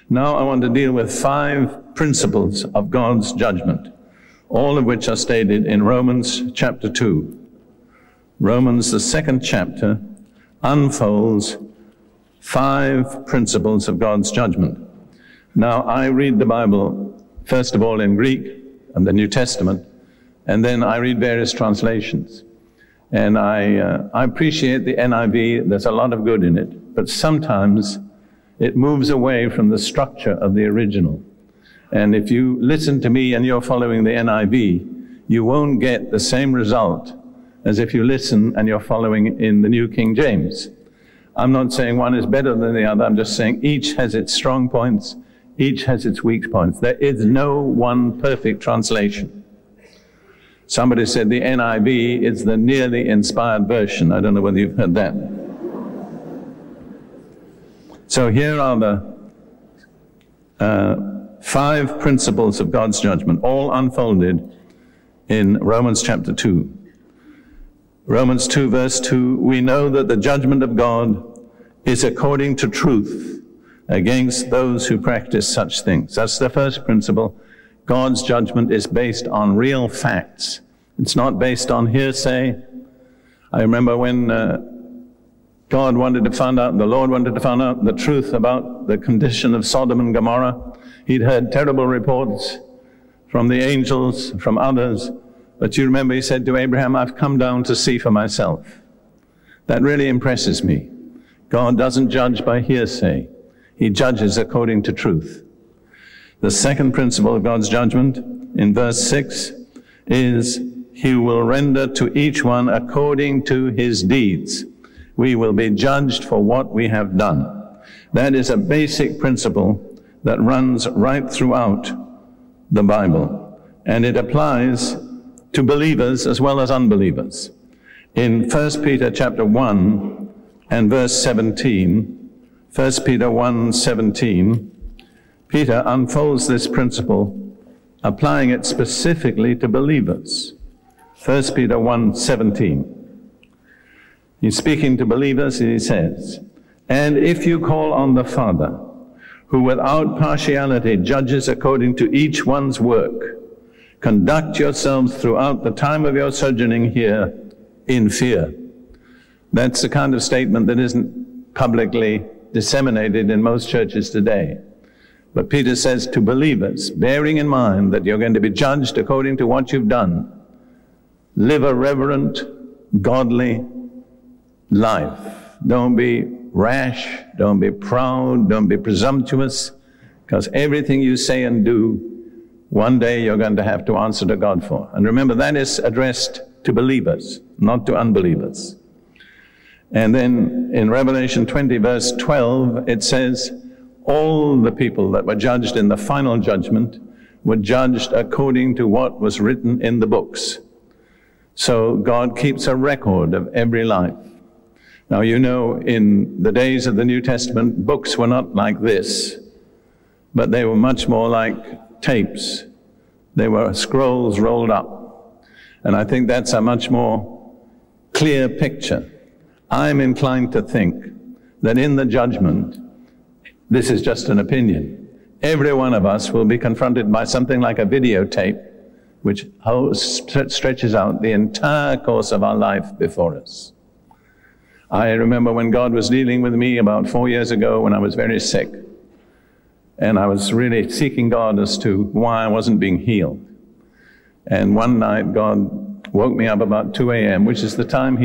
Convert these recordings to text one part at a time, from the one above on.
Now I want to deal with 5 principles of God's judgment, all of which are stated in Romans chapter 2. Romans, the 2nd chapter, unfolds 5 principles of God's judgment. Now, I read the Bible, first of all, in Greek and the New Testament, and then I read various translations. And I appreciate the NIV. There's a lot of good in it, but sometimes it moves away from the structure of the original. And if you listen to me and you're following the NIV, you won't get the same result as if you listen and you're following in the New King James. I'm not saying one is better than the other. I'm just saying each has its strong points, each has its weak points. There is no one perfect translation. Somebody said the NIV is the nearly inspired version. I don't know whether you've heard that. So here are the 5 principles of God's judgment, all unfolded in Romans chapter 2. Romans 2 verse 2, we know that the judgment of God is according to truth against those who practice such things. That's the first principle. God's judgment is based on real facts. It's not based on hearsay. I remember when the Lord wanted to find out the truth about the condition of Sodom and Gomorrah. He'd heard terrible reports from the angels, from others. But you remember he said to Abraham, I've come down to see for myself. That really impresses me. God doesn't judge by hearsay. He judges according to truth. The second principle of God's judgment in verse 6 is he will render to each one according to his deeds. We will be judged for what we have done. That is a basic principle that runs right throughout the Bible. And it applies to believers as well as unbelievers. In 1 Peter chapter 1 and verse 17, 1 Peter 1:17, Peter unfolds this principle, applying it specifically to believers. 1 Peter 1:17. He's speaking to believers and he says, and if you call on the Father, who without partiality judges according to each one's work, conduct yourselves throughout the time of your sojourning here in fear. That's the kind of statement that isn't publicly disseminated in most churches today. But Peter says to believers, bearing in mind that you're going to be judged according to what you've done, live a reverent, godly life. Don't be rash, don't be proud, don't be presumptuous, because everything you say and do, one day you're going to have to answer to God for. And remember, that is addressed to believers, not to unbelievers. And then in Revelation 20, verse 12, it says, all the people that were judged in the final judgment were judged according to what was written in the books. So God keeps a record of every life. Now, you know, in the days of the New Testament, books were not like this, but they were much more like tapes. They were scrolls rolled up. And I think that's a much more clear picture. I'm inclined to think that in the judgment, this is just an opinion, every one of us will be confronted by something like a videotape which stretches out the entire course of our life before us. I remember when God was dealing with me about 4 years ago when I was very sick. And I was really seeking God as to why I wasn't being healed. And one night God woke me up about 2 a.m., which is the time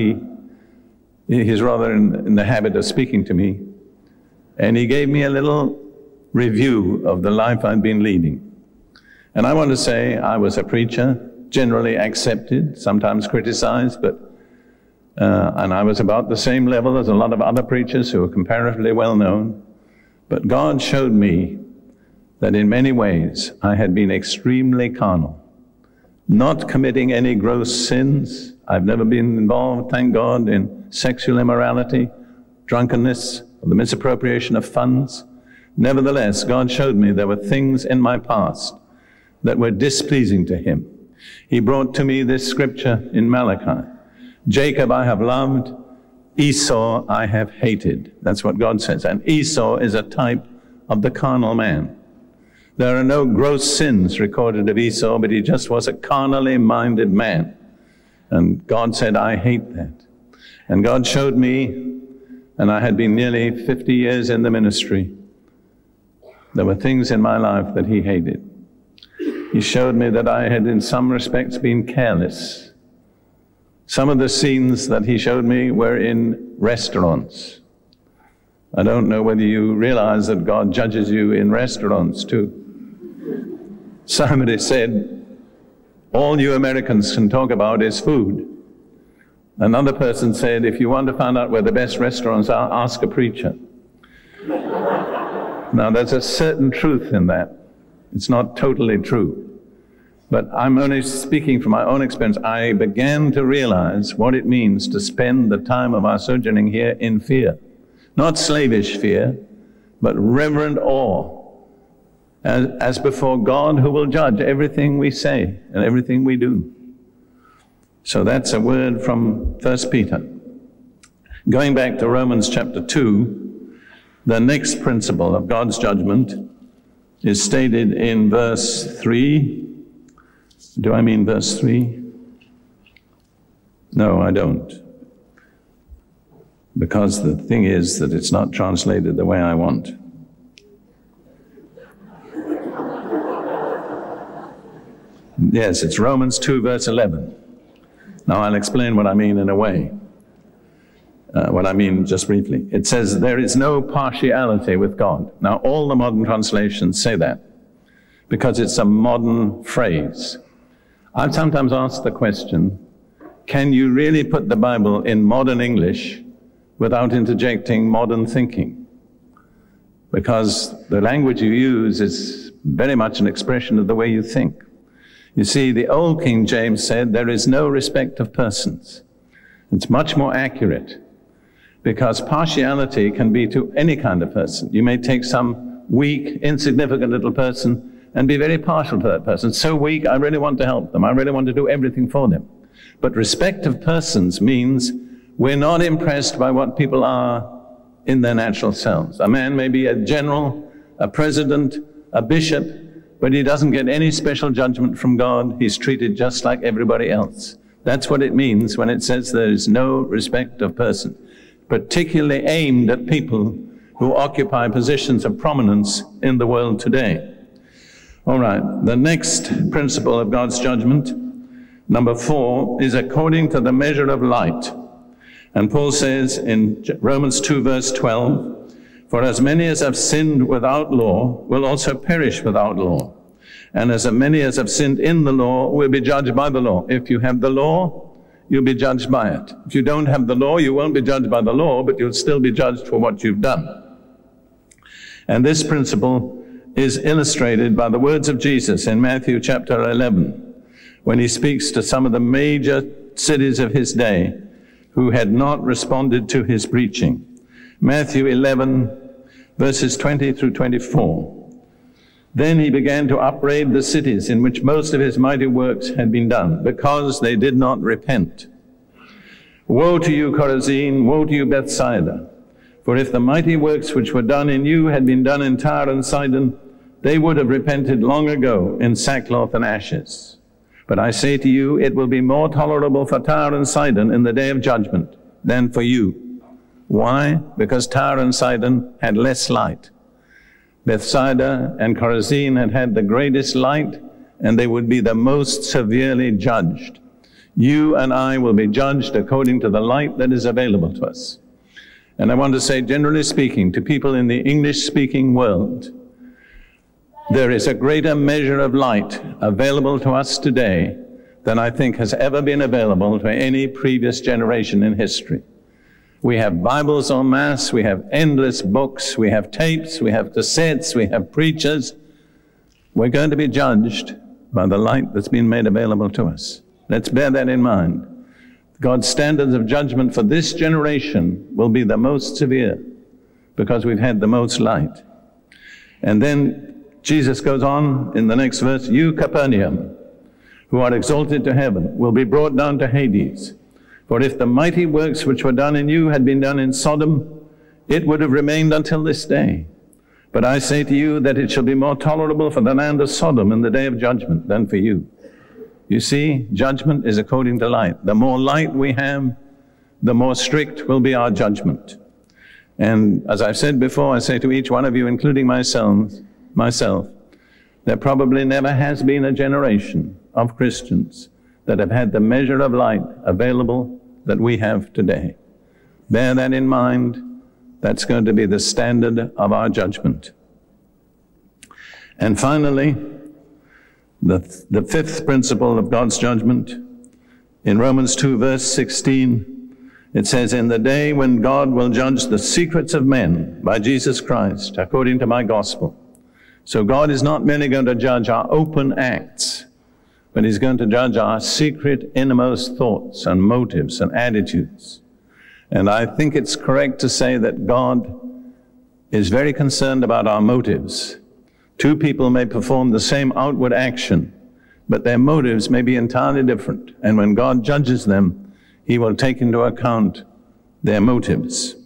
he's rather in the habit of speaking to me. And he gave me a little review of the life I'd been leading. And I want to say I was a preacher, generally accepted, sometimes criticized, but and I was about the same level as a lot of other preachers who were comparatively well known. But God showed me that in many ways I had been extremely carnal, not committing any gross sins. I've never been involved, thank God, in sexual immorality, drunkenness, or the misappropriation of funds. Nevertheless, God showed me there were things in my past that were displeasing to him. He brought to me this scripture in Malachi, Jacob I have loved, Esau I have hated. That's what God says. And Esau is a type of the carnal man. There are no gross sins recorded of Esau, but he just was a carnally minded man. And God said, I hate that. And God showed me, and I had been nearly 50 years in the ministry, there were things in my life that he hated. He showed me that I had in some respects been careless. Some of the scenes that he showed me were in restaurants. I don't know whether you realize that God judges you in restaurants too. Somebody said, all you Americans can talk about is food. Another person said, if you want to find out where the best restaurants are, ask a preacher. Now, there's a certain truth in that. It's not totally true. But I'm only speaking from my own experience. I began to realize what it means to spend the time of our sojourning here in fear. Not slavish fear, but reverent awe, as before God who will judge everything we say and everything we do. So that's a word from 1 Peter. Going back to Romans chapter 2, the next principle of God's judgment is stated in verse 3. Do I mean verse 3? No, I don't. Because the thing is that it's not translated the way I want. Yes, it's Romans 2, verse 11. Now I'll explain what I mean in a way. What I mean just briefly. It says, there is no partiality with God. Now all the modern translations say that, because it's a modern phrase. I've sometimes asked the question, can you really put the Bible in modern English without interjecting modern thinking? Because the language you use is very much an expression of the way you think. You see, the old King James said, there is no respect of persons. It's much more accurate, because partiality can be to any kind of person. You may take some weak, insignificant little person and be very partial to that person. So weak, I really want to help them. I really want to do everything for them. But respect of persons means we're not impressed by what people are in their natural selves. A man may be a general, a president, a bishop, but he doesn't get any special judgment from God. He's treated just like everybody else. That's what it means when it says there is no respect of person, particularly aimed at people who occupy positions of prominence in the world today. All right, the next principle of God's judgment, number 4, is according to the measure of light. And Paul says in Romans 2, verse 12, for as many as have sinned without law will also perish without law. And as many as have sinned in the law will be judged by the law. If you have the law, you'll be judged by it. If you don't have the law, you won't be judged by the law, but you'll still be judged for what you've done. And this principle is illustrated by the words of Jesus in Matthew chapter 11, when he speaks to some of the major cities of his day who had not responded to his preaching. Matthew 11, verses 20 through 24. Then he began to upbraid the cities in which most of his mighty works had been done, because they did not repent. Woe to you, Chorazin! Woe to you, Bethsaida! For if the mighty works which were done in you had been done in Tyre and Sidon, they would have repented long ago in sackcloth and ashes. But I say to you, it will be more tolerable for Tyre and Sidon in the day of judgment than for you. Why? Because Tyre and Sidon had less light. Bethsaida and Chorazin had had the greatest light, and they would be the most severely judged. You and I will be judged according to the light that is available to us. And I want to say, generally speaking, to people in the English-speaking world, there is a greater measure of light available to us today than I think has ever been available to any previous generation in history. We have Bibles en masse, we have endless books, we have tapes, we have cassettes, we have preachers. We're going to be judged by the light that's been made available to us. Let's bear that in mind. God's standards of judgment for this generation will be the most severe because we've had the most light. And then Jesus goes on in the next verse, you Capernaum, who are exalted to heaven, will be brought down to Hades. For if the mighty works which were done in you had been done in Sodom, it would have remained until this day. But I say to you that it shall be more tolerable for the land of Sodom in the day of judgment than for you. You see, judgment is according to light. The more light we have, the more strict will be our judgment. And as I've said before, I say to each one of you, including myself, there probably never has been a generation of Christians that have had the measure of light available that we have today. Bear that in mind. That's going to be the standard of our judgment. And finally, the fifth principle of God's judgment, in Romans 2, verse 16, it says, in the day when God will judge the secrets of men by Jesus Christ, according to my gospel. So God is not merely going to judge our open acts, but he's going to judge our secret innermost thoughts and motives and attitudes. And I think it's correct to say that God is very concerned about our motives. Two people may perform the same outward action, but their motives may be entirely different. And when God judges them, he will take into account their motives.